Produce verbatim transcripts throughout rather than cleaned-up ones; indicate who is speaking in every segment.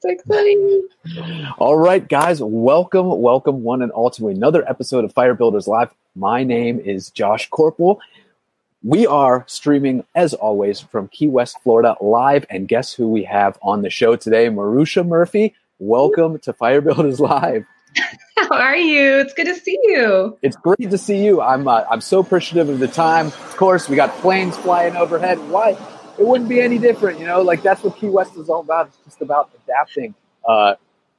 Speaker 1: exciting. All right, guys, welcome, welcome one and all to another episode of Fire Builders Live. My name is Josh Corporal. We are streaming, as always, from Key West, Florida, live. And guess who we have on the show today? Marusha Murphy. Welcome to Fire Builders Live.
Speaker 2: How are you? It's good to see you.
Speaker 1: It's great to see you. I'm uh, I'm so appreciative of the time. Of course, we got planes flying overhead. Why? It wouldn't be any different, you know? Like, that's what Key West is all about. It's just about adapting. Uh,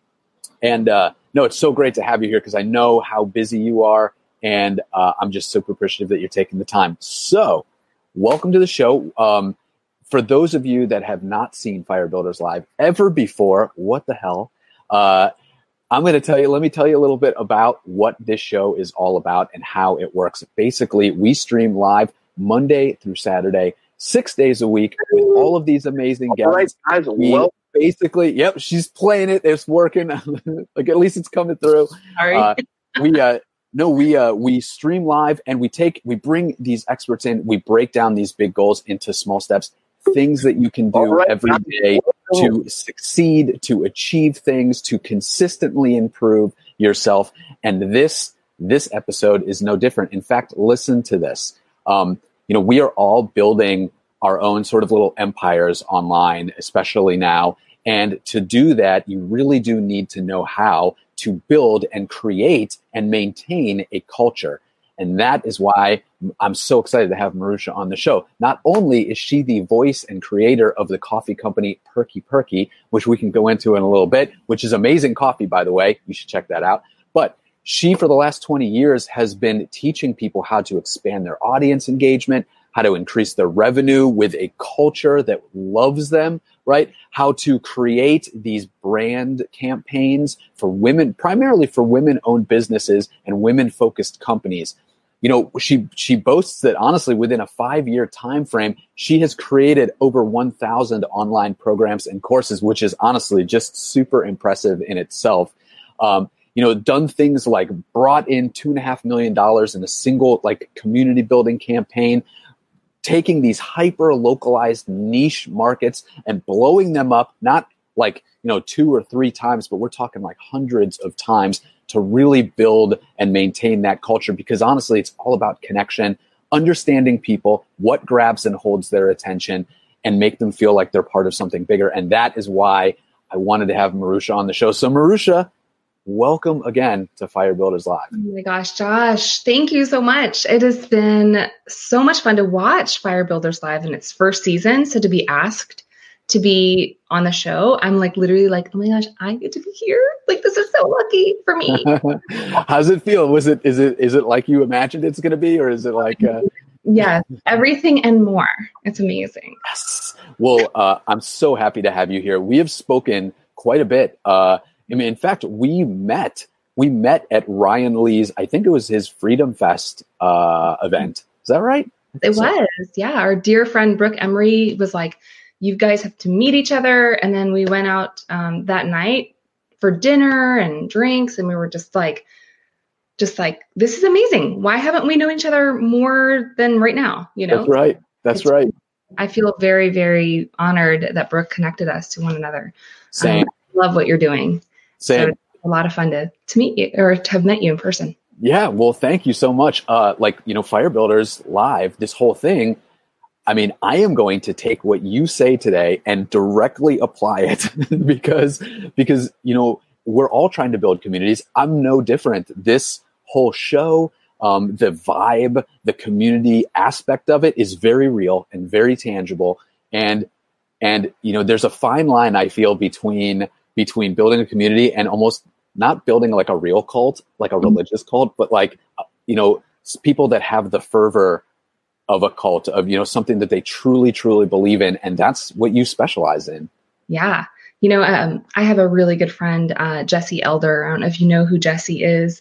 Speaker 1: and, uh, no, it's so great to have you here because I know how busy you are. And uh, I'm just super appreciative that you're taking the time. So, welcome to the show. Um, for those of you that have not seen Fire Builders Live ever before, what the hell? Uh, I'm going to tell you, let me tell you a little bit about what this show is all about and how it works. Basically, we stream live Monday through Saturday, six days a week with all of these amazing guests. All right, guys, we well. Basically, yep, she's playing it. It's working. Like, at least it's coming through.
Speaker 2: Sorry.
Speaker 1: Uh, we, uh, no, we, uh, we stream live and we take, we bring these experts in. We break down these big goals into small steps, things that you can do right, every day to succeed, to achieve things, to consistently improve yourself. And this, this episode is no different. In fact, listen to this. Um, you know, we are all building our own sort of little empires online, especially now. And to do that, you really do need to know how to build and create and maintain a culture. And that is why I'm so excited to have Marusha on the show. Not only is she the voice and creator of the coffee company Perky Perky, which we can go into in a little bit, which is amazing coffee, by the way. You should check that out. But she, for the last twenty years, has been teaching people how to expand their audience engagement, how to increase their revenue with a culture that loves them, right? How to create these brand campaigns for women, primarily for women-owned businesses and women-focused companies. You know, she she boasts that, honestly, within a five-year time frame, she has created over one thousand online programs and courses, which is honestly just super impressive in itself. Um, you know, done things like brought in two and a half million dollars in a single like community building campaign, taking these hyper localized niche markets and blowing them up, not like, you know, two or three times, but we're talking like hundreds of times to really build and maintain that culture. Because honestly, it's all about connection, understanding people, what grabs and holds their attention, and make them feel like they're part of something bigger. And that is why I wanted to have Marusha on the show. So Marusha, welcome again to Fire Builders Live.
Speaker 2: Oh my gosh, Josh, thank you so much. It has been so much fun to watch Fire Builders Live in its first season. So to be asked to be on the show, I'm like literally like, oh my gosh, I get to be here. Like, this is so lucky for me.
Speaker 1: How's it feel? Was it, is it, is it like you imagined it's going to be, or is it like, uh...
Speaker 2: yeah, everything and more. It's amazing.
Speaker 1: Yes. Well, uh, I'm so happy to have you here. We have spoken quite a bit. Uh, I mean, in fact, we met, we met at Ryan Lee's, I think it was his Freedom Fest uh, event. Is that right?
Speaker 2: It
Speaker 1: so.
Speaker 2: was. Yeah. Our dear friend, Brooke Emery, was like, you guys have to meet each other. And then we went out um, that night for dinner and drinks. And we were just like, just like, this is amazing. Why haven't we known each other more than right now? You know?
Speaker 1: That's right. That's
Speaker 2: it's,
Speaker 1: right.
Speaker 2: I feel very, very honored that Brooke connected us to one another.
Speaker 1: Same.
Speaker 2: Um, I love what you're doing.
Speaker 1: Same.
Speaker 2: So it's a lot of fun to, to meet you or to have met you in person.
Speaker 1: Yeah. Well, thank you so much. Uh, like, you know, Fire Builders Live, this whole thing, I mean, I am going to take what you say today and directly apply it because, because, you know, we're all trying to build communities. I'm no different. This whole show, um, the vibe, the community aspect of it is very real and very tangible. And, and, you know, there's a fine line, I feel, between, between building a community and almost not building like a real cult, like a religious cult, but like, you know, people that have the fervor of a cult, of, you know, something that they truly, truly believe in. And that's what you specialize in.
Speaker 2: Yeah. You know, um, I have a really good friend, uh, Jesse Elder. I don't know if you know who Jesse is.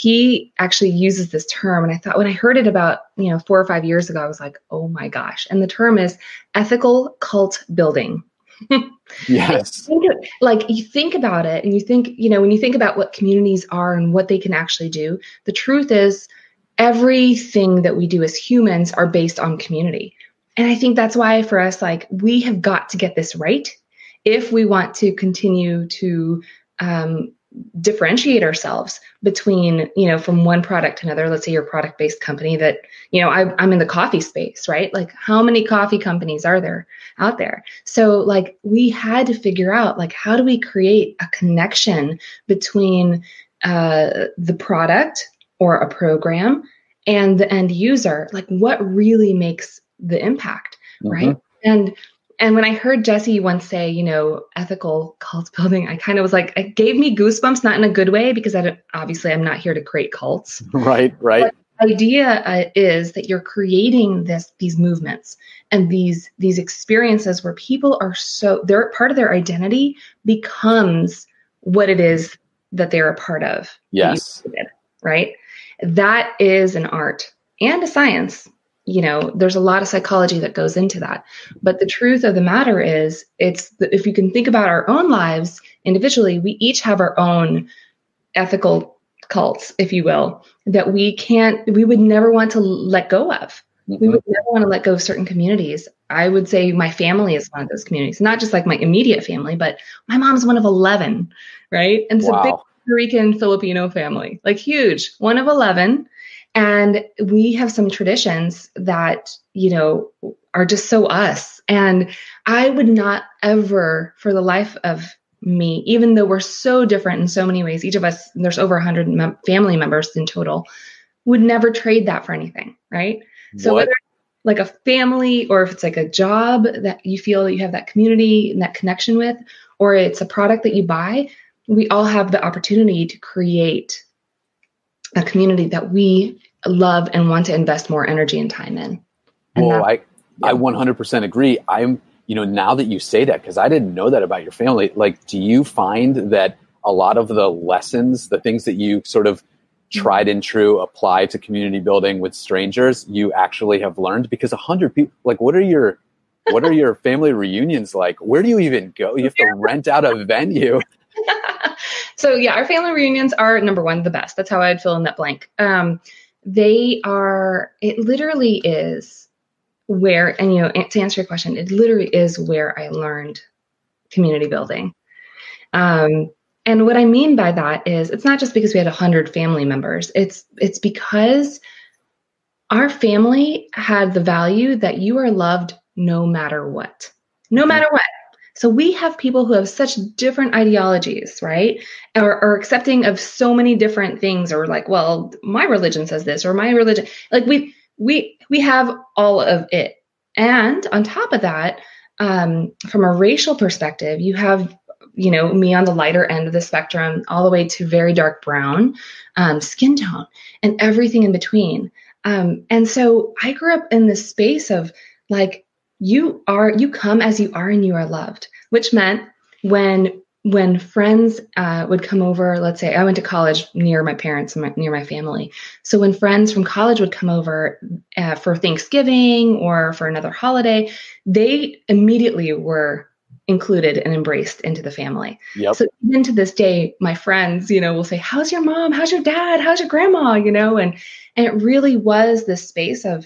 Speaker 2: He actually uses this term. And I thought when I heard it about, you know, four or five years ago, I was like, oh my gosh. And the term is ethical cult building.
Speaker 1: Yes.
Speaker 2: Think of, like you think about it and you think, you know, when you think about what communities are and what they can actually do, the truth is everything that we do as humans are based on community. And I think that's why for us, like we have got to get this right. if we want to continue to um, differentiate ourselves between, you know, from one product to another. Let's say you're a product-based company that, you know, I, I'm in the coffee space, right? Like, how many coffee companies are there out there? So like, we had to figure out, like, how do we create a connection between uh, the product or a program and the end user? Like, what really makes the impact, mm-hmm. right? And And when I heard Jesse once say, you know, ethical cult building, I kind of was like, it gave me goosebumps, not in a good way, because I don't, obviously I'm not here to create cults.
Speaker 1: Right, right.
Speaker 2: But the idea uh, is that you're creating this, these movements and these, these experiences where people are so, they're part of their identity becomes what it is that they're a part of.
Speaker 1: Yes.
Speaker 2: Right. That is an art and a science. You know, there's a lot of psychology that goes into that. But the truth of the matter is, it's the, if you can think about our own lives individually, we each have our own ethical cults, if you will, that we can't, we would never want to let go of. Mm-hmm. We would never want to let go of certain communities. I would say my family is one of those communities, not just like my immediate family, but my mom's one of eleven, right? And it's wow. a big Puerto Rican Filipino family, like huge, one of eleven. And we have some traditions that, you know, are just so us. And I would not ever, for the life of me, even though we're so different in so many ways, each of us, there's over one hundred mem- family members in total, would never trade that for anything, right? So
Speaker 1: what?
Speaker 2: Whether it's like a family, or if it's like a job that you feel that you have that community and that connection with, or it's a product that you buy, we all have the opportunity to create a community that we love and want to invest more energy and time in. And
Speaker 1: well, I, yeah. I one hundred percent agree. I'm, you know, now that you say that, because I didn't know that about your family, like, do you find that a lot of the lessons, the things that you sort of tried and true apply to community building with strangers, you actually have learned? Because a hundred people, like, what are your, what are your family reunions like? Where do you even go? You have to rent out a venue.
Speaker 2: So yeah, our family reunions are, number one, the best. That's how I'd fill in that blank. Um, they are, it literally is where, and you know, to answer your question, it literally is where I learned community building. Um, and what I mean by that is, it's not just because we had a hundred family members. It's, it's because our family had the value that you are loved no matter what, no matter what. So we have people who have such different ideologies, right? Or, or accepting of so many different things, or like, well, my religion says this, or my religion, like we, we, we have all of it. And on top of that, um, from a racial perspective, you have, you know, me on the lighter end of the spectrum, all the way to very dark brown, um, skin tone, and everything in between. Um, and so I grew up in this space of like, you are, you come as you are and you are loved, which meant when, when friends uh, would come over, let's say I went to college near my parents and my, near my family. So when friends from college would come over uh, for Thanksgiving or for another holiday, they immediately were included and embraced into the family.
Speaker 1: Yep.
Speaker 2: So even to this day, my friends, you know, will say, how's your mom? How's your dad? How's your grandma? You know, and, and it really was this space of,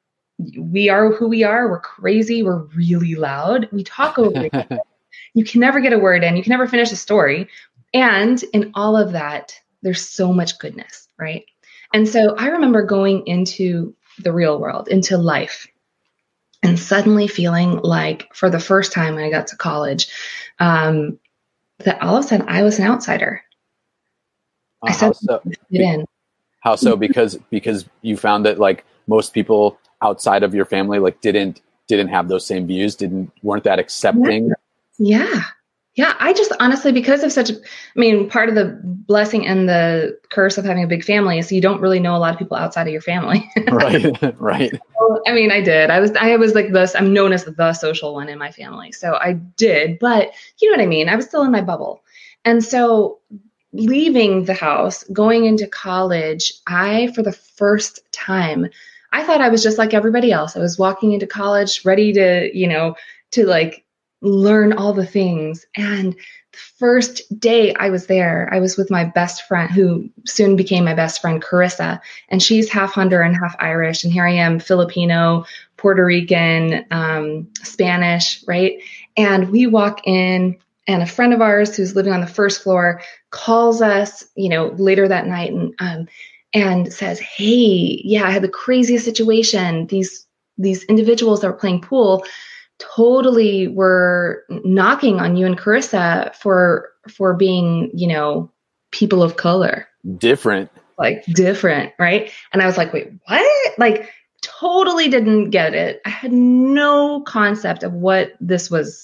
Speaker 2: we are who we are. We're crazy. We're really loud. We talk over each other. You can never get a word in. You can never finish a story. And in all of that, there's so much goodness, right? And so I remember going into the real world, into life, and suddenly feeling like, for the first time when I got to college, um, that all of a sudden I was an outsider.
Speaker 1: Uh, I said, how so? Fit in. How so? Because because you found that like most people outside of your family like didn't didn't have those same views, didn't weren't that accepting.
Speaker 2: Yeah. yeah. Yeah. I just honestly, because of such a, I mean, part of the blessing and the curse of having a big family is you don't really know a lot of people outside of your family.
Speaker 1: Right. Right.
Speaker 2: So, I mean, I did. I was, I was like this, I'm known as the social one in my family. So I did, but you know what I mean? I was still in my bubble. And so leaving the house, going into college, I, for the first time, I thought I was just like everybody else. I was walking into college ready to, you know, to like learn all the things. And the first day I was there, I was with my best friend, who soon became my best friend, Carissa, and she's half Honduran and half Irish. And here I am, Filipino, Puerto Rican, um, Spanish, right? And we walk in, and a friend of ours who's living on the first floor calls us, you know, later that night and um, and says, "Hey, yeah, I had the craziest situation. These these individuals that were playing pool totally were knocking on you and Carissa for for being, you know, people of color,
Speaker 1: different,
Speaker 2: like different, right?" And I was like, "Wait, what?" Like, totally didn't get it. I had no concept of what this was.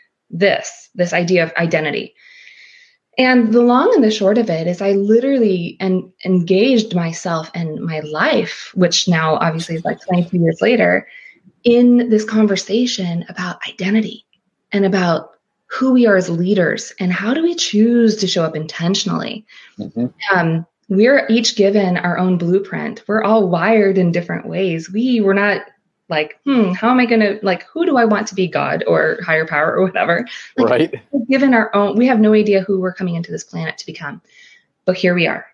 Speaker 2: This, this idea of identity. And the long and the short of it is I literally en- engaged myself and my life, which now obviously is like twenty-two years later, in this conversation about identity and about who we are as leaders and how do we choose to show up intentionally. Mm-hmm. Um, we're each given our own blueprint. We're all wired in different ways. We were not like, hmm, how am I going to, like, who do I want to be, God or higher power or whatever? Like,
Speaker 1: right.
Speaker 2: We're given our own, we have no idea who we're coming into this planet to become, but here we are.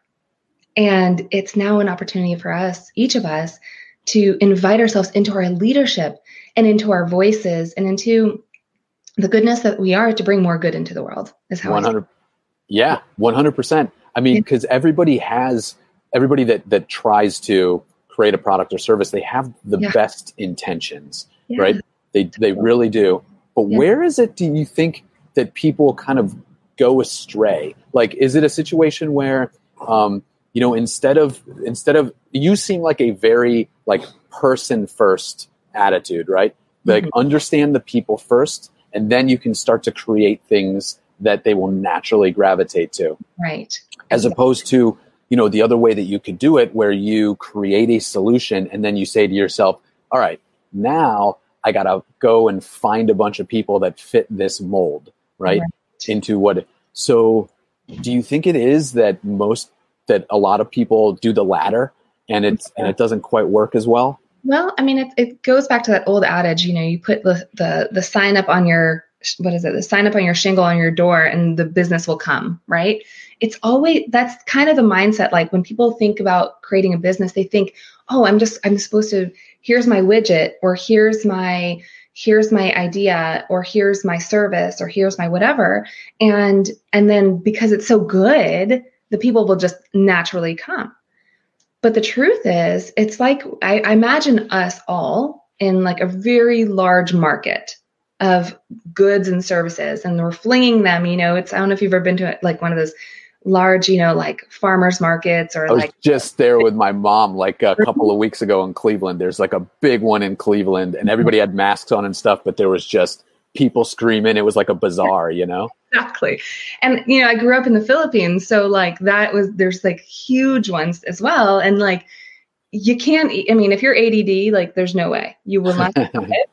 Speaker 2: And it's now an opportunity for us, each of us, to invite ourselves into our leadership and into our voices and into the goodness that we are to bring more good into the world. Is how
Speaker 1: one hundred Yeah, one hundred percent. I mean, because yeah. everybody has, everybody that, that tries to create a product or service, they have the yeah. best intentions, yeah. right? They they really do. But yeah. where is it, do you think, that people kind of go astray? Like, is it a situation where, um, you know, instead of, instead of, you seem like a very, like, person first attitude, right? Like, mm-hmm. understand the people first, and then you can start to create things that they will naturally gravitate to.
Speaker 2: Right.
Speaker 1: As opposed to, you know, the other way that you could do it, where you create a solution and then you say to yourself, all right, now I got to go and find a bunch of people that fit this mold, right? right? Into what, so do you think it is that most, that a lot of people do the latter and it's, yeah. and it doesn't quite work as well?
Speaker 2: Well, I mean, it, it goes back to that old adage, you know, you put the, the, the sign up on your, what is it? The sign up on your shingle on your door and the business will come, right? It's always, that's kind of the mindset. Like when people think about creating a business, they think, oh, I'm just, I'm supposed to, here's my widget, or here's my, here's my idea, or here's my service, or here's my whatever. And, and then because it's so good, the people will just naturally come. But the truth is, it's like, I, I imagine us all in like a very large market of goods and services, and we're flinging them, you know, it's, I don't know if you've ever been to like one of those large, you know, like farmers markets or
Speaker 1: I was
Speaker 2: like
Speaker 1: just there with my mom like a couple of weeks ago in Cleveland. There's like a big one in Cleveland and everybody had masks on and stuff, but there was just people screaming. It was like a bazaar, you know?
Speaker 2: Exactly. And, you know, I grew up in the Philippines. So like that was, there's like huge ones as well. And like, you can't, I mean, if you're A D D, like there's no way you will not do it.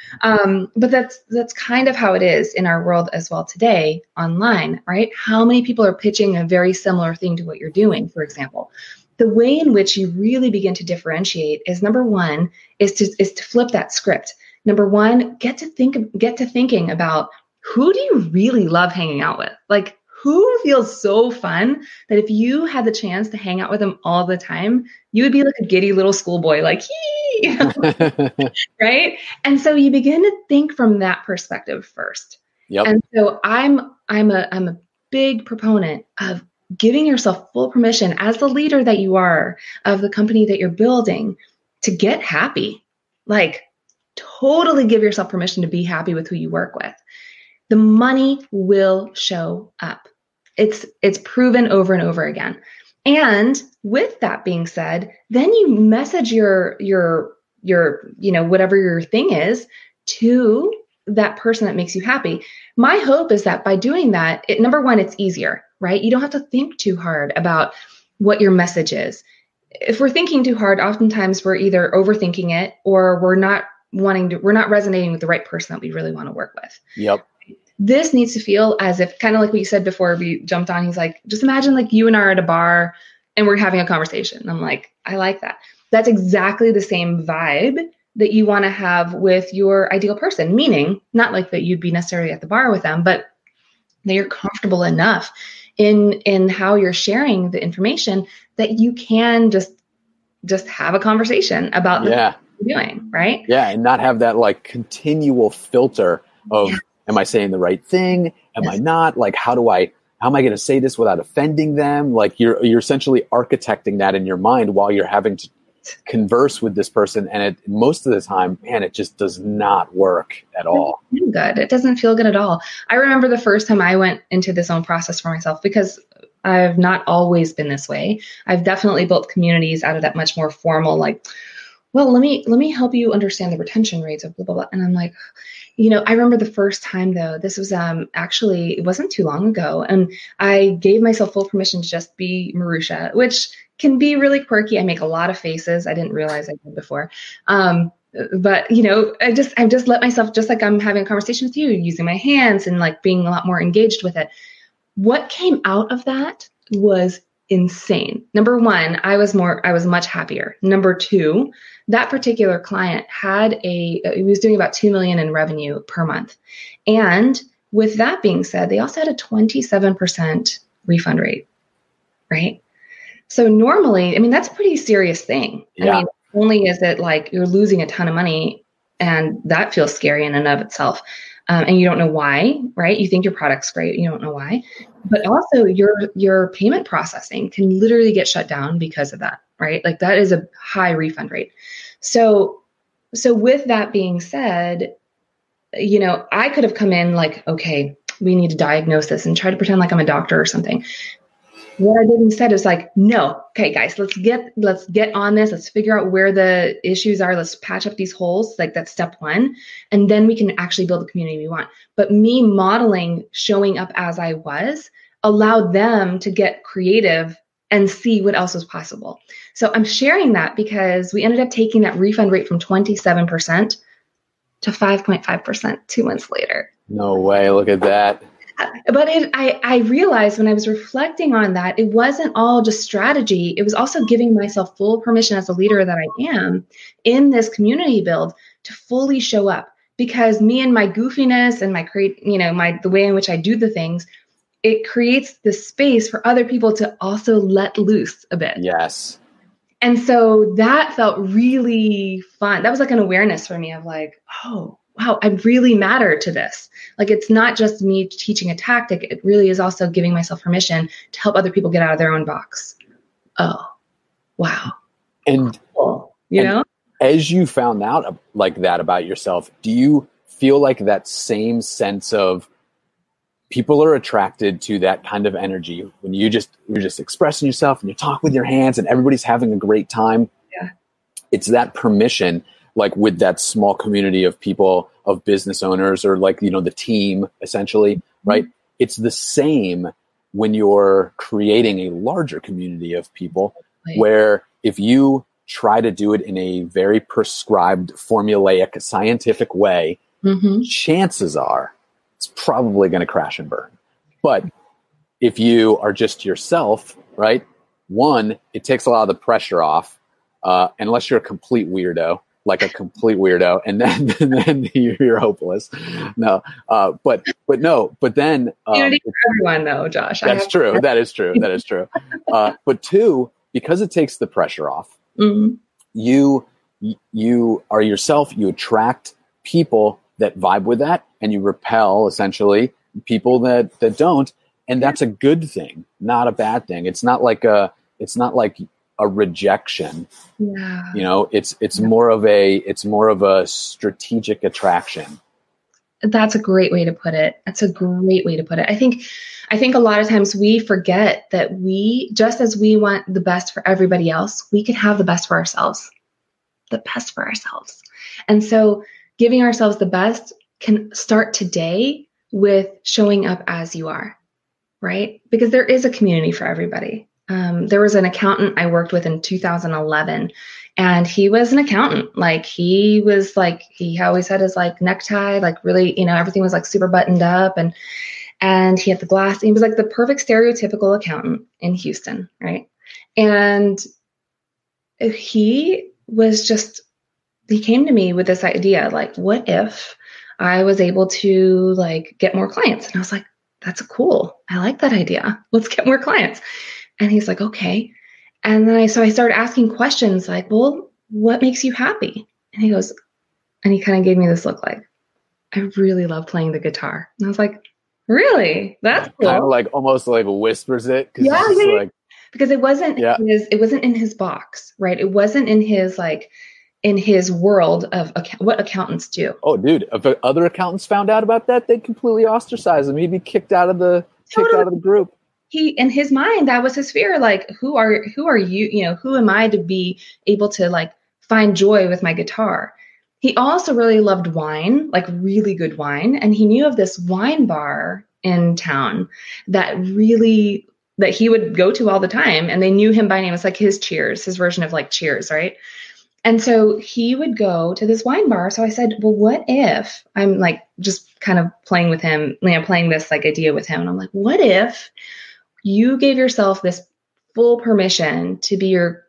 Speaker 2: Um, but that's, that's kind of how it is in our world as well today online, right? How many people are pitching a very similar thing to what you're doing, for example? The way in which you really begin to differentiate is number one is to, is to flip that script. Number one, get to think, get to thinking about who do you really love hanging out with? Like who feels so fun that if you had the chance to hang out with them all the time, you would be like a giddy little schoolboy, like, hee, you know? Right? And so you begin to think from that perspective first.
Speaker 1: Yep.
Speaker 2: And so I'm, I'm a, I'm a big proponent of giving yourself full permission as the leader that you are of the company that you're building to get happy. Like totally give yourself permission to be happy with who you work with. The money will show up. It's, it's proven over and over again. And with that being said, then you message your, your, your, you know, whatever your thing is to that person that makes you happy. My hope is that by doing that, it, number one, it's easier, right? You don't have to think too hard about what your message is. If we're thinking too hard, oftentimes we're either overthinking it or we're not wanting to, we're not resonating with the right person that we really want to work with.
Speaker 1: Yep.
Speaker 2: This needs to feel as if, kind of like what you said before we jumped on, he's like, just imagine like you and I are at a bar and we're having a conversation. And I'm like, I like that. That's exactly the same vibe that you want to have with your ideal person, meaning not like that you'd be necessarily at the bar with them, but that you're comfortable enough in, in how you're sharing the information that you can just, just have a conversation about
Speaker 1: yeah.
Speaker 2: the thing you're doing, right?
Speaker 1: Yeah. And not have that like continual filter of, yeah. am I saying the right thing? Am yes. I not? Like, how do I, how am I going to say this without offending them? Like you're, you're essentially architecting that in your mind while you're having to converse with this person. And it, most of the time, man, it just does not work at all.
Speaker 2: It doesn't feel good. It doesn't feel good at all. I remember the first time I went into this own process for myself, because I've not always been this way. I've definitely built communities out of that much more formal, like, well, let me, let me help you understand the retention rates of blah, blah, blah. And I'm like, you know, I remember the first time though, this was um actually, it wasn't too long ago. And I gave myself full permission to just be Marusha, which can be really quirky. I make a lot of faces. I didn't realize I did before. Um, but you know, I just, I've just let myself, just like I'm having a conversation with you, using my hands and like being a lot more engaged with it. What came out of that was insane. Number one, I was more, I was much happier. Number two, that particular client had a, he was doing about two million in revenue per month. And with that being said, they also had a twenty-seven percent refund rate, right? So normally, I mean, that's a pretty serious thing. Yeah. I mean, only is it like you're losing a ton of money, and that feels scary in and of itself. Um, and you don't know why, right? You think your product's great. You don't know why. But also your, your payment processing can literally get shut down because of that, right? Like that is a high refund rate. So, so with that being said, you know, I could have come in like, okay, we need to diagnose this and try to pretend like I'm a doctor or something. What I did instead is like, no, okay, guys, let's get, let's get on this. Let's figure out where the issues are. Let's patch up these holes. Like that's step one. And then we can actually build the community we want. But me modeling, showing up as I was, allowed them to get creative and see what else was possible. So I'm sharing that because we ended up taking that refund rate from twenty-seven percent to five point five percent two months later.
Speaker 1: No way. Look at that.
Speaker 2: But it, I, I realized when I was reflecting on that, it wasn't all just strategy. It was also giving myself full permission as a leader that I am in this community build to fully show up, because me and my goofiness and my create, you know, my, the way in which I do the things, it creates the space for other people to also let loose a bit.
Speaker 1: Yes.
Speaker 2: And so that felt really fun. That was like an awareness for me of like, oh, wow, I really matter to this. Like, it's not just me teaching a tactic. It really is also giving myself permission to help other people get out of their own box. Oh, wow.
Speaker 1: And,
Speaker 2: cool. you
Speaker 1: and
Speaker 2: know,
Speaker 1: as you found out like that about yourself, do you feel like that same sense of people are attracted to that kind of energy when you just, you're just expressing yourself and you talk with your hands and everybody's having a great time?
Speaker 2: Yeah.
Speaker 1: It's that permission, like with that small community of people, of business owners, or like, you know, the team essentially, right? Mm-hmm. It's the same when you're creating a larger community of people, right, where if you try to do it in a very prescribed, formulaic, scientific way, mm-hmm. chances are it's probably going to crash and burn. But if you are just yourself, right? One, it takes a lot of the pressure off, uh, unless you're a complete weirdo. Like a complete weirdo, and then and then you're hopeless. No, uh, but but no, but then um,
Speaker 2: unity for everyone, though, Josh.
Speaker 1: That's true. That is true. That is true. Uh, but two, because it takes the pressure off, mm-hmm. you you are yourself. You attract people that vibe with that, and you repel essentially people that that don't, and that's a good thing, not a bad thing. It's not like a. It's not like a rejection. Yeah. You know, it's it's yeah. more of a it's more of a strategic attraction.
Speaker 2: That's a great way to put it. That's a great way to put it. I think I think a lot of times we forget that we, just as we want the best for everybody else, we could have the best for ourselves. The best for ourselves. And so giving ourselves the best can start today with showing up as you are, right? Because there is a community for everybody. Um, there was an accountant I worked with in two thousand eleven, and he was an accountant. Like he was like, he always had his like necktie, like really, you know, everything was like super buttoned up, and, and he had the glass. He was like the perfect stereotypical accountant in Houston. Right. And he was just, he came to me with this idea, like, what if I was able to like get more clients? And I was like, that's cool. I like that idea. Let's get more clients. And he's like, okay. And then I, so I started asking questions like, well, what makes you happy? And he goes, and he kind of gave me this look like, I really love playing the guitar. And I was like, really? That's cool.
Speaker 1: Kind of like almost like whispers it.
Speaker 2: Yeah,
Speaker 1: it's just
Speaker 2: yeah.
Speaker 1: like,
Speaker 2: because it wasn't
Speaker 1: yeah.
Speaker 2: his, it wasn't in his box, right? It wasn't in his like in his world of account- what accountants do.
Speaker 1: Oh, dude! If other accountants found out about that, they'd completely ostracize him. He'd be kicked out of the totally. kicked out of the group.
Speaker 2: He, in his mind, that was his fear. Like, who are who are you? You know, who am I to be able to like find joy with my guitar? He also really loved wine, like really good wine, and he knew of this wine bar in town that really that he would go to all the time, and they knew him by name. It's like his Cheers, his version of like Cheers, right? And so he would go to this wine bar. So I said, well, what if I'm like just kind of playing with him, you know, playing this like idea with him. And I'm like, what if you gave yourself this full permission to be your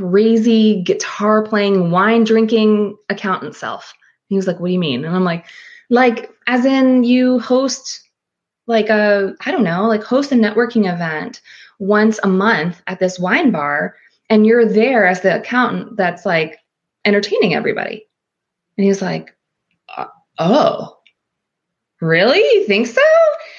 Speaker 2: crazy guitar playing, wine drinking accountant self? And he was like, what do you mean? And I'm like, like, as in you host like a, I don't know, like host a networking event once a month at this wine bar. And you're there as the accountant that's like entertaining everybody. And he was like, uh, oh, really? You think so?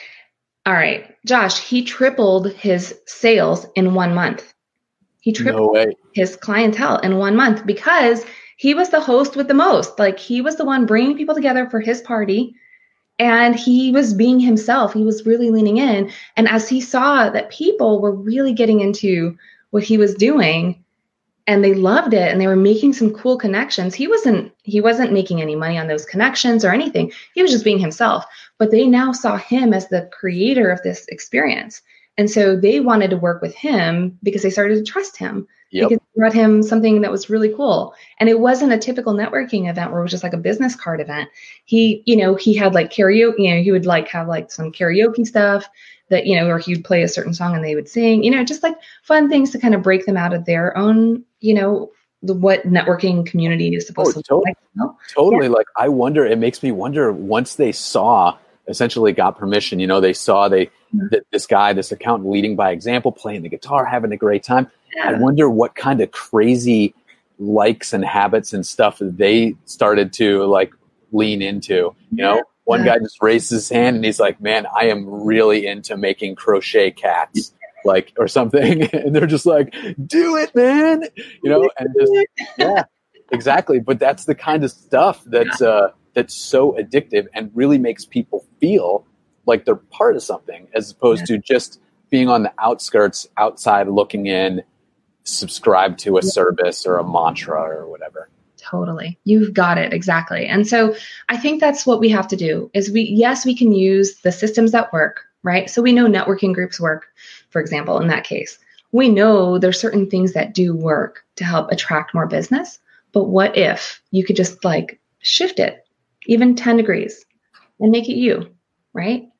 Speaker 2: All right, Josh, he tripled his sales in one month. He tripled
Speaker 1: no way.
Speaker 2: his clientele in one month because he was the host with the most. Like he was the one bringing people together for his party. And he was being himself. He was really leaning in. And as he saw that people were really getting into what he was doing and they loved it and they were making some cool connections. He wasn't, he wasn't making any money on those connections or anything. He was just being himself, but they now saw him as the creator of this experience. And so they wanted to work with him because they started to trust him. Yep. Because he brought him something that was really cool. And it wasn't a typical networking event where it was just like a business card event. He, you know, he had like karaoke, you know, he would like have like some karaoke stuff that, you know, or he would play a certain song and they would sing, you know, just like fun things to kind of break them out of their own, you know, the, what networking community is supposed oh, to
Speaker 1: totally,
Speaker 2: look like. You know?
Speaker 1: Totally.
Speaker 2: Yeah.
Speaker 1: Like, I wonder, it makes me wonder once they saw, essentially got permission, you know, they saw they, mm-hmm. th- this guy, this accountant leading by example, playing the guitar, having a great time. Yeah. I wonder what kind of crazy likes and habits and stuff they started to like lean into, you know? Yeah. One guy just raised his hand and he's like, man, I am really into making crochet cats, like, or something. And they're just like, do it, man. You know, and just, yeah, exactly. But that's the kind of stuff that's, uh, that's so addictive and really makes people feel like they're part of something as opposed to just being on the outskirts, outside looking in, subscribe to a service or a mantra or whatever.
Speaker 2: Totally. You've got it. Exactly. And so I think that's what we have to do is we, yes, we can use the systems that work, right? So we know networking groups work, for example, in that case. We know there's certain things that do work to help attract more business. But what if you could just like shift it even ten degrees and make it you, right?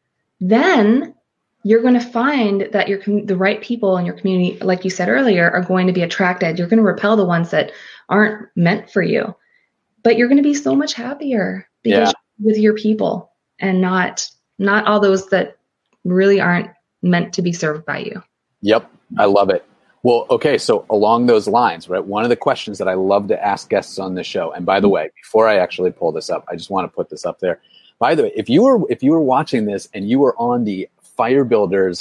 Speaker 2: Then you're going to find that your the right people in your community, like you said earlier, are going to be attracted. You're going to repel the ones that aren't meant for you, but you're going to be so much happier because
Speaker 1: yeah.
Speaker 2: with your people and not not all those that really aren't meant to be served by you.
Speaker 1: Yep, I love it. Well, okay, so along those lines, right? One of the questions that I love to ask guests on the show, and by the way, before I actually pull this up, I just want to put this up there. By the way, if you were if you were watching this and you were on the Fire Builders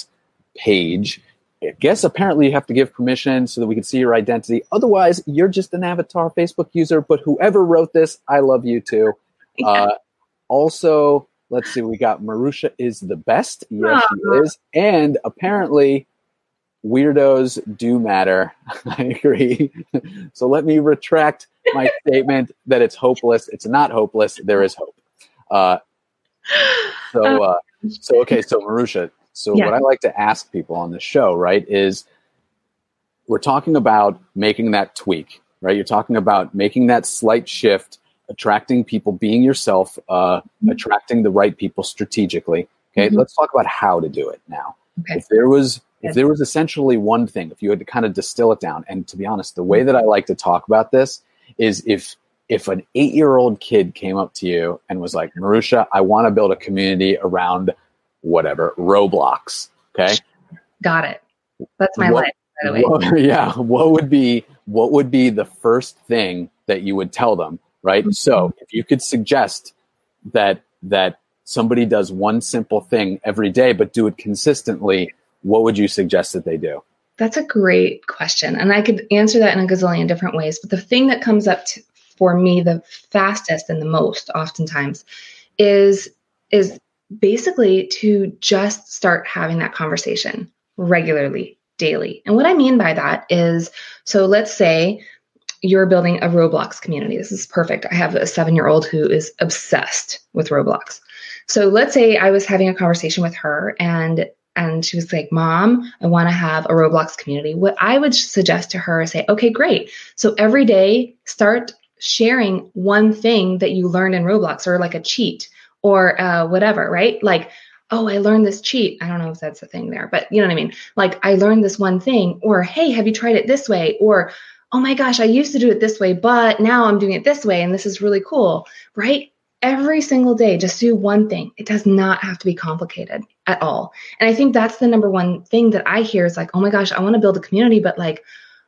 Speaker 1: page, I guess apparently you have to give permission so that we can see your identity. Otherwise, you're just an avatar Facebook user. But whoever wrote this, I love you too. Yeah. Uh, also, let's see, we got Marusha is the best. Yes, Aww. She is. And apparently, weirdos do matter. I agree. So let me retract my statement that it's hopeless. It's not hopeless. There is hope. Uh, so, uh, so okay. So Marusha, so yeah. what I like to ask people on the show, right, is we're talking about making that tweak, right? You're talking about making that slight shift, attracting people, being yourself, uh, mm-hmm. attracting the right people strategically. Okay. Mm-hmm. Let's talk about how to do it now.
Speaker 2: Okay.
Speaker 1: If there was, if there was essentially one thing, if you had to kind of distill it down, and to be honest, the way that I like to talk about this is if, if an eight-year-old kid came up to you and was like, Marusha, I want to build a community around whatever, Roblox. Okay.
Speaker 2: Got it. That's my
Speaker 1: what,
Speaker 2: life, by the way.
Speaker 1: What, yeah. What would be, what would be the first thing that you would tell them? Right. Mm-hmm. So if you could suggest that that somebody does one simple thing every day, but do it consistently, what would you suggest that they do?
Speaker 2: That's a great question. And I could answer that in a gazillion different ways. But the thing that comes up to, for me the fastest and the most oftentimes is, is basically to just start having that conversation regularly, daily. And what I mean by that is, so let's say you're building a Roblox community. This is perfect. I have a seven-year-old who is obsessed with Roblox. So let's say I was having a conversation with her and and she was like, Mom, I want to have a Roblox community. What I would suggest to her is say, okay, great. So every day start sharing one thing that you learned in Roblox, or like a cheat or uh, whatever, right? Like, oh, I learned this cheat. I don't know if that's a thing there, but you know what I mean? Like, I learned this one thing, or, hey, have you tried it this way? Or, oh my gosh, I used to do it this way, but now I'm doing it this way. And this is really cool, right? Every single day, just do one thing. It does not have to be complicated at all. And I think that's the number one thing that I hear is like, oh my gosh, I want to build a community, but like,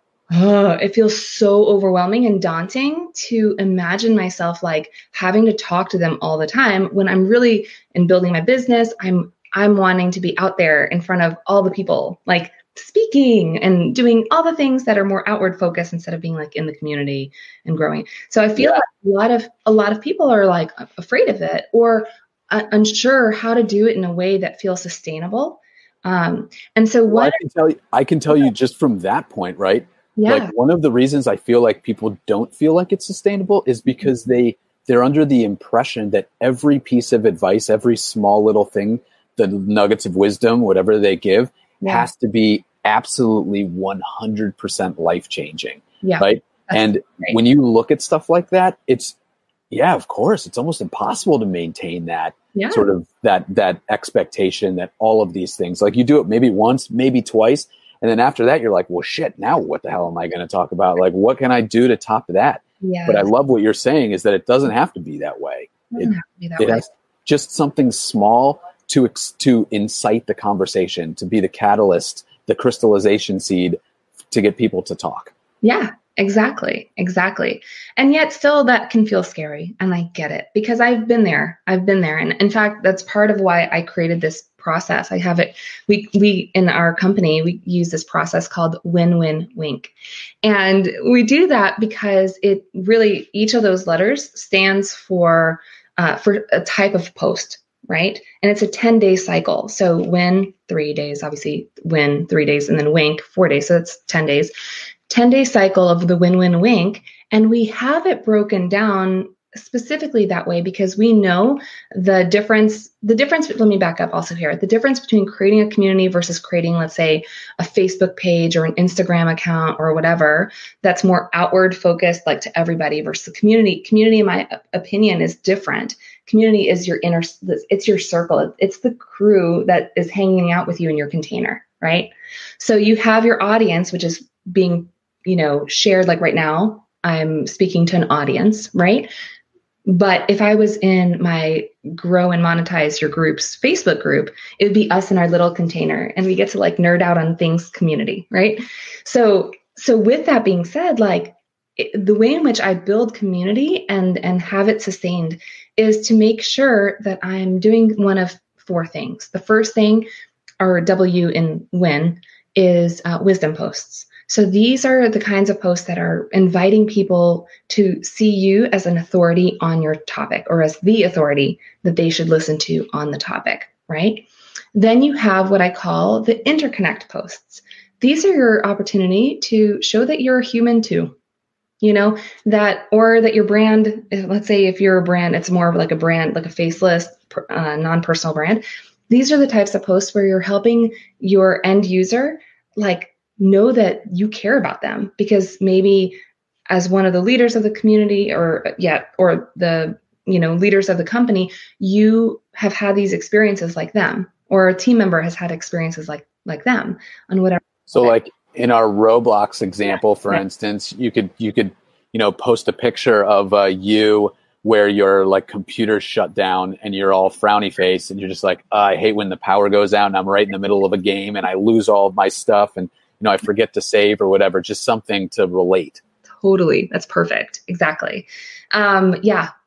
Speaker 2: uh, it feels so overwhelming and daunting to imagine myself like having to talk to them all the time when I'm really in building my business. I'm, I'm wanting to be out there in front of all the people, like speaking and doing all the things that are more outward focused instead of being like in the community and growing. So I feel yeah. like a lot of, a lot of people are like afraid of it or uh, unsure how to do it in a way that feels sustainable. Um, and so what
Speaker 1: well, I can tell you, I can tell you just from that point, right?
Speaker 2: Yeah.
Speaker 1: Like one of the reasons I feel like people don't feel like it's sustainable is because they, they're under the impression that every piece of advice, every small little thing, the nuggets of wisdom, whatever they give, yeah. has to be absolutely one hundred percent life-changing,
Speaker 2: yeah,
Speaker 1: right? And
Speaker 2: great.
Speaker 1: When you look at stuff like that, it's, yeah, of course, it's almost impossible to maintain that
Speaker 2: yeah.
Speaker 1: sort of that that expectation that all of these things, like you do it maybe once, maybe twice, and then after that, you're like, well, shit, now what the hell am I going to talk about? Like, what can I do to top that?
Speaker 2: Yeah.
Speaker 1: But I love what you're saying is that it doesn't have to be that way.
Speaker 2: It doesn't
Speaker 1: it,
Speaker 2: have to be that
Speaker 1: it
Speaker 2: way.
Speaker 1: has just something small to ex- to incite the conversation, to be the catalyst, the crystallization seed to get people to talk.
Speaker 2: Yeah, exactly. Exactly. And yet still that can feel scary. And I get it because I've been there. I've been there. And in fact, that's part of why I created this process. I have it. We, we, in our company, we use this process called win-win-wink. And we do that because it really, each of those letters stands for, uh, for a type of post. Right. And it's a ten day cycle. So win three days, obviously win three days and then wink four days. So it's ten days, ten day cycle of the win, win, wink. And we have it broken down specifically that way because we know the difference, the difference, let me back up also here, the difference between creating a community versus creating, let's say, a Facebook page or an Instagram account or whatever, that's more outward focused, like to everybody versus the community. Community, in my opinion, is different. Community is your inner, it's your circle. It's the crew that is hanging out with you in your container, right? So you have your audience, which is being, you know, shared. Like right now, I'm speaking to an audience, right? But if I was in my Grow and Monetize Your Group's Facebook group, it would be us in our little container and we get to like nerd out on things community, right? So, so with that being said, like it, the way in which I build community and, and have it sustained is to make sure that I'm doing one of four things. The first thing, or W in win, is uh, wisdom posts. So these are the kinds of posts that are inviting people to see you as an authority on your topic or as the authority that they should listen to on the topic, right? Then you have what I call the interconnect posts. These are your opportunity to show that you're a human too, you know, that, or that your brand, let's say if you're a brand, it's more of like a brand, like a faceless, uh, non-personal brand. These are the types of posts where you're helping your end user, like, know that you care about them because maybe as one of the leaders of the community or yeah, or the, you know, leaders of the company, you have had these experiences like them, or a team member has had experiences like, like them on whatever.
Speaker 1: So like in our Roblox example, for yeah. instance, you could, you could, you know, post a picture of uh, you where your like computer's shut down and you're all frowny face and you're just like, oh, I hate when the power goes out and I'm right in the middle of a game and I lose all of my stuff and, you know, I forget to save or whatever, just something to relate.
Speaker 2: Totally. That's perfect. Exactly. Um, yeah.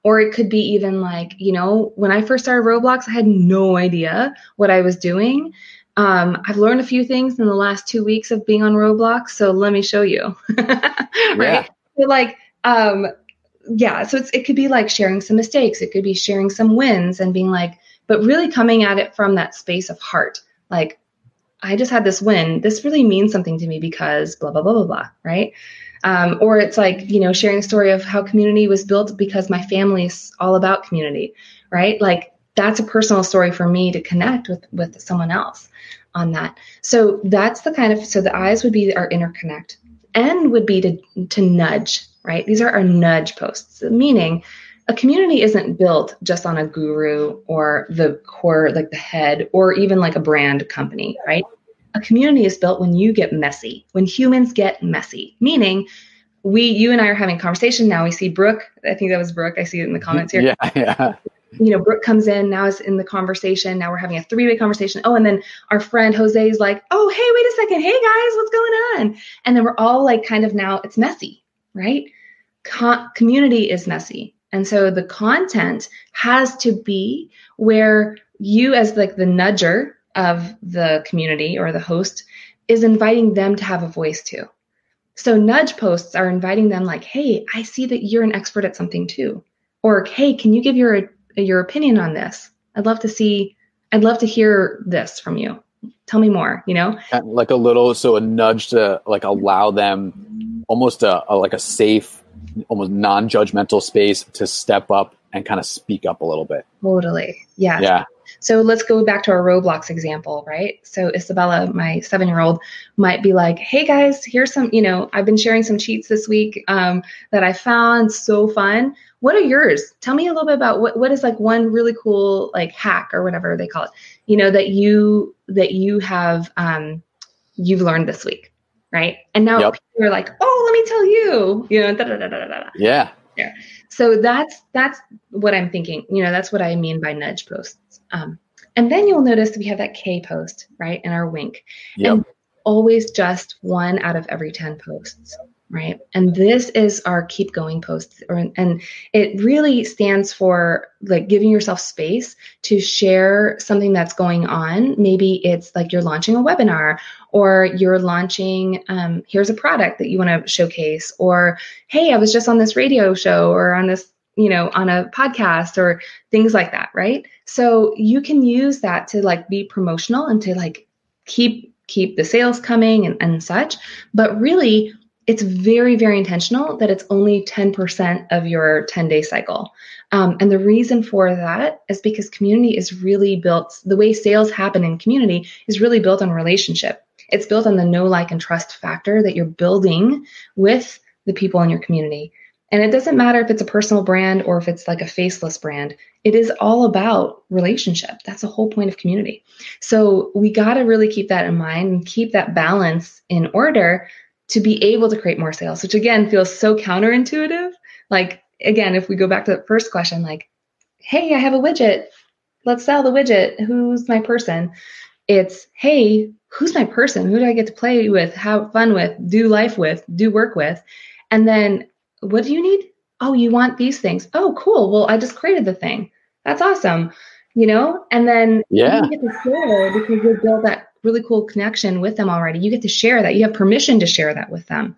Speaker 2: Or it could be even like, you know, when I first started Roblox, I had no idea what I was doing. Um, I've learned a few things in the last two weeks of being on Roblox. So let me show you. Right.
Speaker 1: Yeah.
Speaker 2: So like, um, yeah. So it's, it could be like sharing some mistakes. It could be sharing some wins and being like, but really coming at it from that space of heart. Like, I just had this win. This really means something to me because blah, blah, blah, blah, blah. Right. Um, or it's like, you know, sharing a story of how community was built because my family is all about community. Right. Like that's a personal story for me to connect with, with someone else on that. So that's the kind of, so the I's would be our interconnect. N would be to, to nudge, right? These are our nudge posts, meaning a community isn't built just on a guru or the core, like the head, or even like a brand company, right? A community is built when you get messy, when humans get messy, meaning we, you and I are having a conversation. Now we see Brooke. I think that was Brooke. I see it in the comments here.
Speaker 1: Yeah, yeah.
Speaker 2: You know, Brooke comes in, now is in the conversation. Now we're having a three-way conversation. Oh, and then our friend Jose is like, oh, hey, wait a second. Hey guys, what's going on? And then we're all like kind of now it's messy, right? Con- community is messy. And so the content has to be where you as like the nudger of the community or the host is inviting them to have a voice too. So nudge posts are inviting them like, hey, I see that you're an expert at something too. Or, hey, can you give your your opinion on this? I'd love to see, I'd love to hear this from you. Tell me more, you know?
Speaker 1: Like a little, so a nudge to like allow them almost a, a like a safe, almost non-judgmental space to step up and kind of speak up a little bit.
Speaker 2: Totally. Yeah.
Speaker 1: Yeah.
Speaker 2: So let's go back to our Roblox example, right? So Isabella, my seven-year-old, might be like, hey guys, here's some, you know, I've been sharing some cheats this week um, that I found so fun. What are yours? Tell me a little bit about what, what is like one really cool like hack or whatever they call it, you know, that you, that you have, um, you've learned this week. Right. And now
Speaker 1: yep.
Speaker 2: people are like, oh, let me tell you, you know, da, da, da, da, da, da.
Speaker 1: Yeah.
Speaker 2: Yeah. So that's, that's what I'm thinking. You know, that's what I mean by nudge posts. Um, and then you'll notice that we have that K post, right? And our wink.
Speaker 1: Yep.
Speaker 2: And always just one out of every ten posts, right? And this is our keep going posts. Or, and it really stands for like giving yourself space to share something that's going on. Maybe it's like you're launching a webinar, or you're launching, um, here's a product that you want to showcase, or, hey, I was just on this radio show or on this, you know, on a podcast or things like that, right? So you can use that to like be promotional and to like keep, keep the sales coming and, and such. But really, it's very, very intentional that it's only ten percent of your ten day cycle. Um, and the reason for that is because community is really built, the way sales happen in community is really built on relationship. It's built on the know, like, and trust factor that you're building with the people in your community. And it doesn't matter if it's a personal brand or if it's like a faceless brand. It is all about relationship. That's the whole point of community. So we got to really keep that in mind and keep that balance in order to be able to create more sales, which again feels so counterintuitive. Like, again, if we go back to the first question, like, hey, I have a widget. Let's sell the widget. Who's my person? It's, hey, who's my person? Who do I get to play with, have fun with, do life with, do work with? And then what do you need? Oh, you want these things. Oh, cool. Well, I just created the thing. That's awesome. You know, and then
Speaker 1: yeah.
Speaker 2: you get to share because you build that really cool connection with them already. You get to share that. You have permission to share that with them.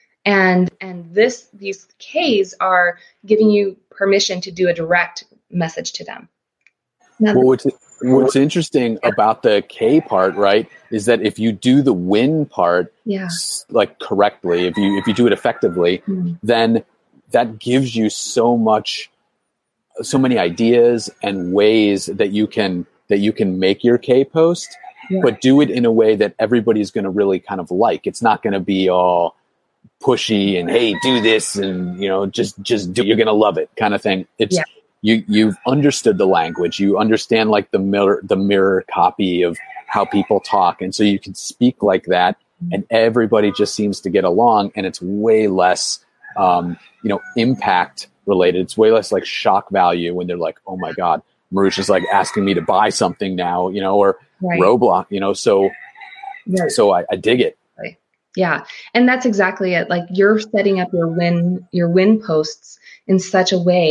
Speaker 2: And and this these Ks are giving you permission to do a direct message to them. Now,
Speaker 1: well, what's, what's interesting about the K part, right, is that if you do the win part
Speaker 2: yeah.
Speaker 1: like correctly, if you if you do it effectively, mm-hmm. then that gives you so much, so many ideas and ways that you can that you can make your K post, yeah. but do it in a way that everybody's going to really kind of like. It's not going to be all pushy and, hey, do this and, you know, just just do, you're going to love it kind of thing. It's yeah. you you've understood the language, you understand like the mirror the mirror copy of how people talk, and so you can speak like that, and everybody just seems to get along, and it's way less um, you know, impact related. It's way less like shock value when they're like, oh my God, Marusha's like asking me to buy something now, you know, or right. Roblox, you know, so right. so I, I dig it.
Speaker 2: Right. Yeah. And that's exactly it. Like you're setting up your win, your win posts in such a way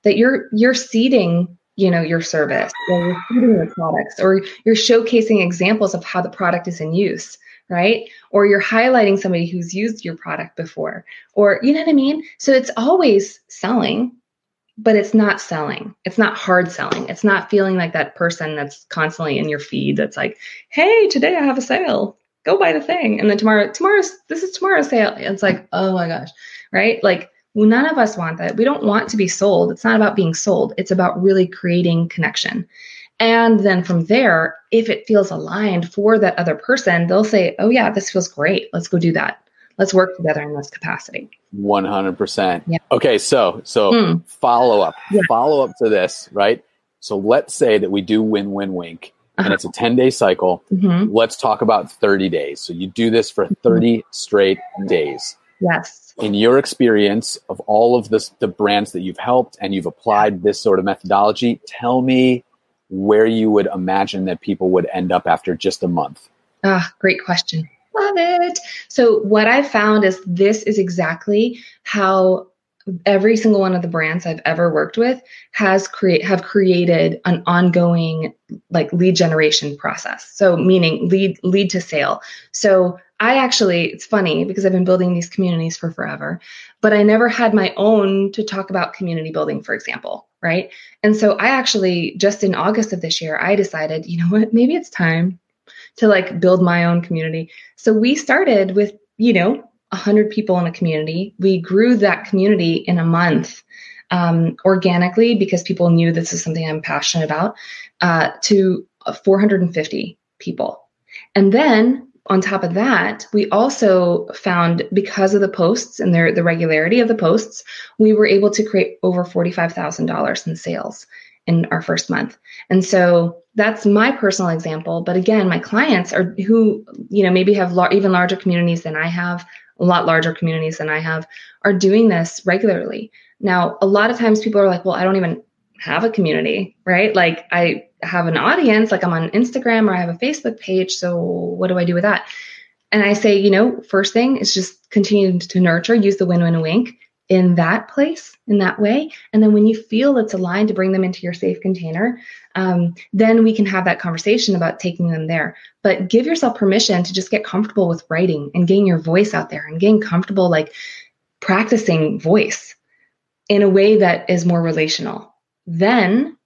Speaker 2: that you're, you're seeding, you know, your service, or you're seeding your products, or you're showcasing examples of how the product is in use, right? Or you're highlighting somebody who's used your product before, or, you know what I mean? So it's always selling, but it's not selling. It's not hard selling. It's not feeling like that person that's constantly in your feed that's like, hey, today I have a sale. Go buy the thing. And then tomorrow, tomorrow's, this is tomorrow's sale. It's like, oh my gosh, right? Like, none of us want that. We don't want to be sold. It's not about being sold. It's about really creating connection. And then from there, if it feels aligned for that other person, they'll say, oh yeah, this feels great. Let's go do that. Let's work together in this capacity.
Speaker 1: one hundred percent.
Speaker 2: Yeah.
Speaker 1: Okay. So, so mm. follow up, yeah. follow up to this, right? So let's say that we do win, win, wink. And uh-huh. it's a ten day cycle. Mm-hmm. Let's talk about thirty days. So you do this for thirty mm-hmm. straight days.
Speaker 2: Yes.
Speaker 1: In your experience of all of this, the brands that you've helped and you've applied this sort of methodology, tell me where you would imagine that people would end up after just a month.
Speaker 2: Ah, great question. Love it. So what I've found is this is exactly how every single one of the brands I've ever worked with has create have created an ongoing like lead generation process. So meaning lead lead to sale. So I actually, it's funny because I've been building these communities for forever, but I never had my own to talk about community building, for example, right? And so I actually, just in August of this year, I decided, you know what, maybe it's time to like build my own community. So we started with, you know, one hundred people in a community. We grew that community in a month um, organically because people knew this is something I'm passionate about, uh, to four hundred fifty people. And then on top of that, we also found, because of the posts and their, the regularity of the posts, we were able to create over forty-five thousand dollars in sales in our first month. And so that's my personal example. But again, my clients are who, you know, maybe have lar- even larger communities than I have, a lot larger communities than I have, are doing this regularly. Now, a lot of times people are like, well, I don't even have a community, right? Like I have an audience, like I'm on Instagram or I have a Facebook page. So what do I do with that? And I say, you know, first thing is just continue to nurture, use the win, win, wink in that place, in that way. And then when you feel it's aligned to bring them into your safe container, um, then we can have that conversation about taking them there. But give yourself permission to just get comfortable with writing and getting your voice out there and getting comfortable, like practicing voice in a way that is more relational. Then,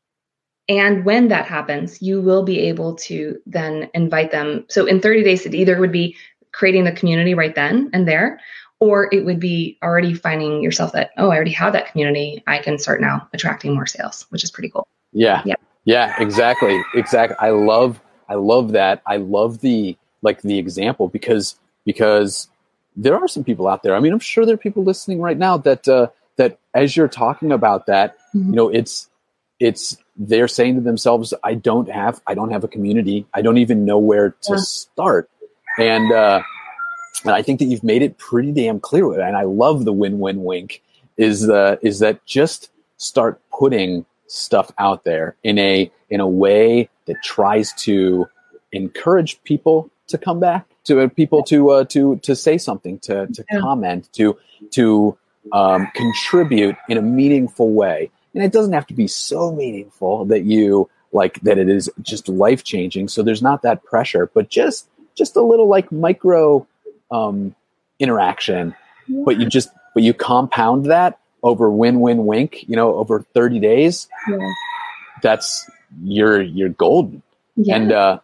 Speaker 2: and when that happens, you will be able to then invite them. So in thirty days, it either would be creating the community right then and there, or it would be already finding yourself that, oh, I already have that community. I can start now attracting more sales, which is pretty cool.
Speaker 1: Yeah. Yeah. Yeah, exactly. Exactly. I love, I love that. I love the, like the example because, because there are some people out there. I mean, I'm sure there are people listening right now that, uh, that as you're talking about that, mm-hmm. you know, it's, it's, they're saying to themselves, I don't have, I don't have a community. I don't even know where to yeah. start. And, uh, and I think that you've made it pretty damn clear with it. And I love the win-win wink is, uh, is that just start putting stuff out there in a, in a way that tries to encourage people to come back, to uh, people to, uh, to, to say something, to, to yeah. comment, to, to, um, contribute in a meaningful way. And it doesn't have to be so meaningful that you like that it is just life changing. So there's not that pressure, but just, just a little like micro, um, interaction, yeah. but you just, but you compound that over win, win, wink, you know, over thirty days. Yeah. That's you're, you're golden. Yeah. And, uh,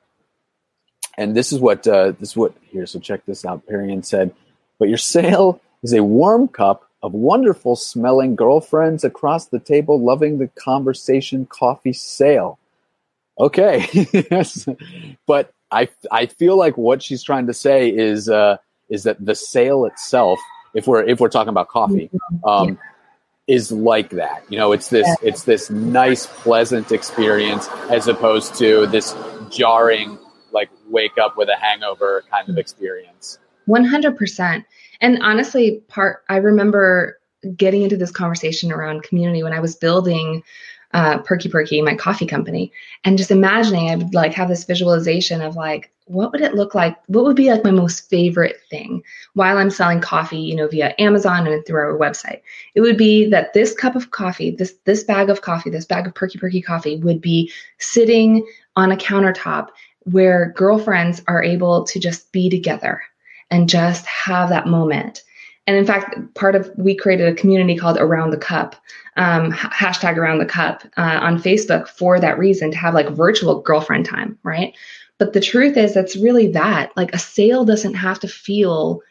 Speaker 1: and this is what, uh, this is what here. So check this out. Perian said, but your sale is a warm cup of wonderful smelling girlfriends across the table, loving the conversation coffee sale. Okay. Yes. But I, I feel like what she's trying to say is, uh, is that the sale itself, if we're, if we're talking about coffee, um, yeah. is like that. You know, it's this, yeah. it's this nice, pleasant experience as opposed to this jarring, like wake up with a hangover kind of experience.
Speaker 2: one hundred percent. And honestly, part, I remember getting into this conversation around community when I was building uh, Perky Perky, my coffee company, and just imagining I would like have this visualization of like, what would it look like? What would be like my most favorite thing while I'm selling coffee, you know, via Amazon and through our website? It would be that this cup of coffee, this, this bag of coffee, this bag of Perky Perky coffee would be sitting on a countertop where girlfriends are able to just be together and just have that moment. And in fact, part of, we created a community called Around the Cup, um, hashtag Around the Cup uh, on Facebook for that reason, to have like virtual girlfriend time, right? But the truth is, that's really that. Like, a sale doesn't have to feel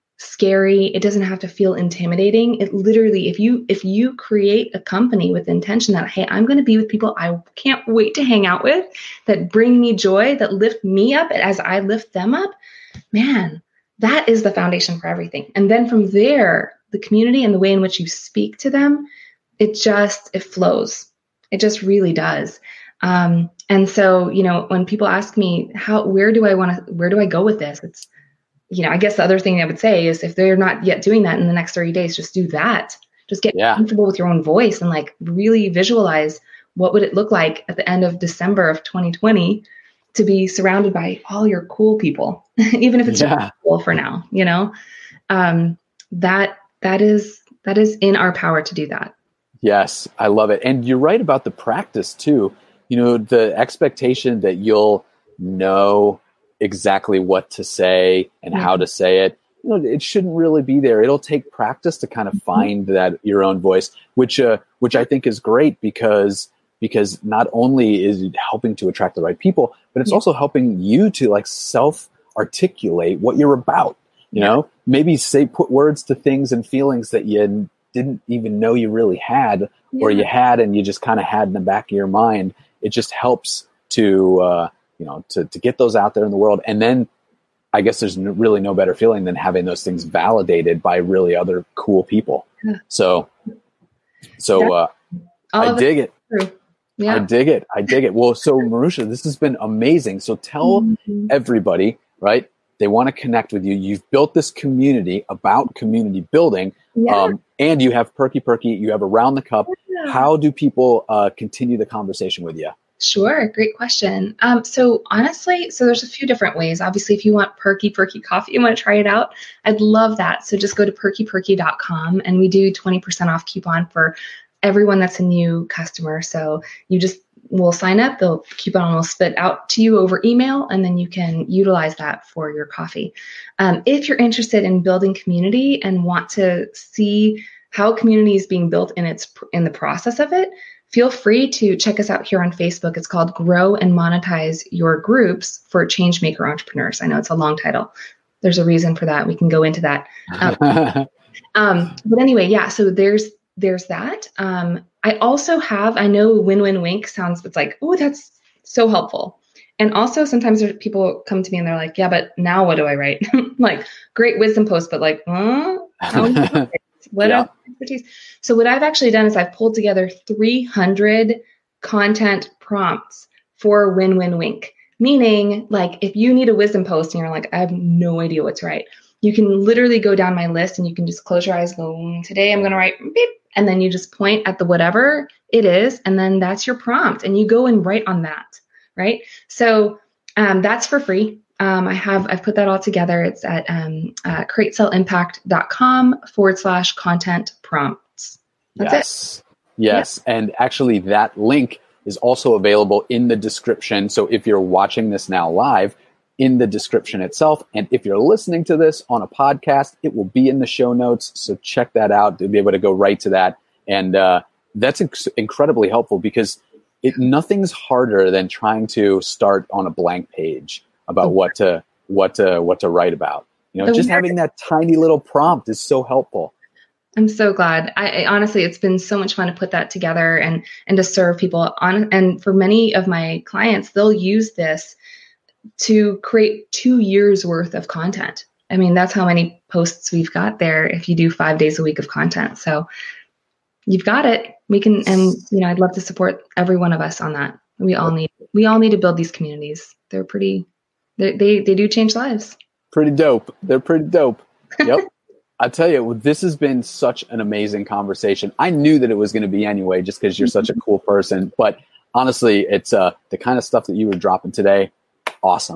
Speaker 2: scary. It doesn't have to feel intimidating. It literally, if you if you create a company with the intention that, hey, I'm going to be with people I can't wait to hang out with, that bring me joy, that lift me up as I lift them up, man, that is the foundation for everything. And then from there, the community and the way in which you speak to them, it just, it flows. It just really does. Um, and so, you know, when people ask me how, where do I want to, where do I go with this? It's, you know, I guess the other thing I would say is, if they're not yet doing that in the next thirty days, just do that. Just get yeah. comfortable with your own voice and like really visualize what would it look like at the end of December of twenty twenty to be surrounded by all your cool people, even if it's yeah. cool for now, you know, um, that, that is, that is in our power to do that.
Speaker 1: Yes, I love it. And you're right about the practice too. You know, the expectation that you'll know exactly what to say and mm-hmm. how to say it, you know, it shouldn't really be there. It'll take practice to kind of find mm-hmm. that your own voice, which, uh, which I think is great, because, because not only is it helping to attract the right people, but it's yeah. also helping you to like self articulate what you're about, you yeah. know, maybe say, put words to things and feelings that you didn't even know you really had, yeah. or you had, and you just kind of had in the back of your mind. It just helps to, uh, you know, to, to get those out there in the world. And then I guess there's n- really no better feeling than having those things validated by really other cool people. Yeah. So, so, uh, I dig it. True. Yeah. I dig it. I dig it. Well, so Marusha, this has been amazing. So tell mm-hmm. everybody, right? They want to connect with you. You've built this community about community building, yeah. um, and you have Perky Perky, you have Around the Cup. Yeah. How do people uh, continue the conversation with you?
Speaker 2: Sure. Great question. Um, so honestly, so there's a few different ways. Obviously, if you want Perky Perky coffee, you want to try it out, I'd love that. So just go to perky perky dot com, and we do twenty percent off coupon for everyone that's a new customer. So you just will sign up, the coupon will spit out to you over email, and then you can utilize that for your coffee. Um, if you're interested in building community and want to see how community is being built in its in the process of it, feel free to check us out here on Facebook. It's called Grow and Monetize Your Groups for Changemaker Entrepreneurs. I know it's a long title. There's a reason for that. We can go into that. Um, um, but anyway, yeah, so there's there's that. Um, I also have, I know Win Win Wink sounds, it's like, oh, that's so helpful. And also sometimes there, people come to me and they're like, yeah, but now what do I write? Like, great wisdom post, but like, huh? How what yeah. expertise? So what I've actually done is I've pulled together three hundred content prompts for Win Win Wink. Meaning, like, if you need a wisdom post and you're like, I have no idea what to write, you can literally go down my list and you can just close your eyes, go, mm, today I'm going to write beep, and then you just point at the whatever it is, and then that's your prompt, and you go and write on that, right? So um, that's for free. Um, I have, I've put that all together. It's at um, uh, create sell impact dot com forward slash content prompts. That's
Speaker 1: yes.
Speaker 2: it.
Speaker 1: Yes. Yeah. And actually that link is also available in the description. So if you're watching this now live, in the description itself. And if you're listening to this on a podcast, it will be in the show notes. So check that out. You'll be able to go right to that. And uh, that's inc- incredibly helpful, because it nothing's harder than trying to start on a blank page about what to what to what to write about. You know, just having that tiny little prompt is so helpful.
Speaker 2: I'm so glad. I, I honestly, it's been so much fun to put that together and and to serve people on. And for many of my clients, they'll use this to create two years worth of content. I mean, that's how many posts we've got there if you do five days a week of content. So you've got it. We can, and you know, I'd love to support every one of us on that. We all need, we all need to build these communities. They're pretty, they they, they do change lives.
Speaker 1: Pretty dope. They're pretty dope. Yep. I tell you, this has been such an amazing conversation. I knew that it was going to be anyway, just because you're such a cool person. But honestly, it's uh, the kind of stuff that you were dropping today. Awesome.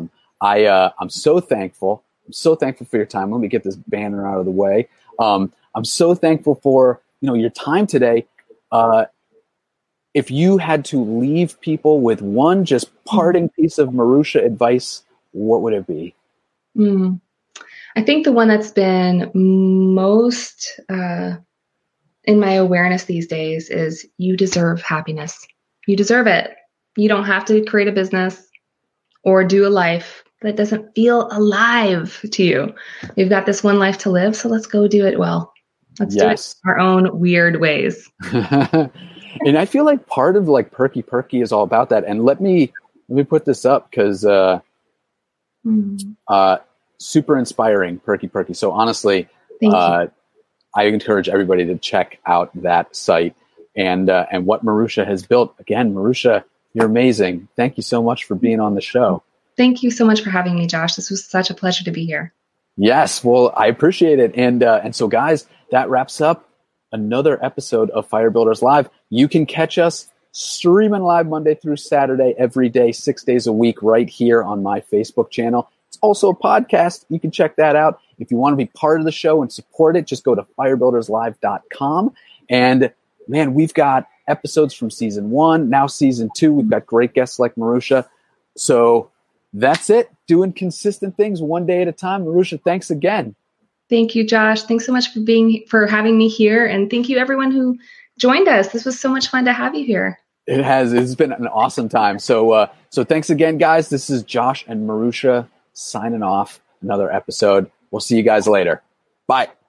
Speaker 1: I, uh, I'm so thankful. I'm so thankful for your time. Let me get this banner out of the way. Um, I'm so thankful for, you know, your time today. Uh, if you had to leave people with one just parting piece of Marusha advice, what would it be?
Speaker 2: Mm. I think the one that's been most uh, in my awareness these days is you deserve happiness. You deserve it. You don't have to create a business or do a life that doesn't feel alive to you. We've got this one life to live, so let's go do it well. Let's
Speaker 1: Yes.
Speaker 2: do it in our own weird ways.
Speaker 1: And I feel like part of like Perky Perky is all about that. And let me let me put this up because uh,
Speaker 2: Mm.
Speaker 1: uh, super inspiring, Perky Perky. So honestly,
Speaker 2: Thank
Speaker 1: uh,
Speaker 2: you.
Speaker 1: I encourage everybody to check out that site and uh, and what Marusha has built. Again, Marusha, you're amazing. Thank you so much for being on the show.
Speaker 2: Thank you so much for having me, Josh. This was such a pleasure to be here.
Speaker 1: Yes, well, I appreciate it. And uh, and so, guys, that wraps up another episode of Fire Builders Live. You can catch us streaming live Monday through Saturday, every day, six days a week, right here on my Facebook channel. It's also a podcast. You can check that out. If you want to be part of the show and support it, just go to fire builders live dot com. And man, we've got episodes from season one, now season two. We've got great guests like Marusha. So that's it. Doing consistent things one day at a time. Marusha, thanks again.
Speaker 2: Thank you, Josh. Thanks so much for being for having me here, and thank you everyone who joined us. This was so much fun to have you here.
Speaker 1: It has. It's been an awesome time. So, uh, so thanks again, guys. This is Josh and Marusha signing off. Another episode. We'll see you guys later. Bye.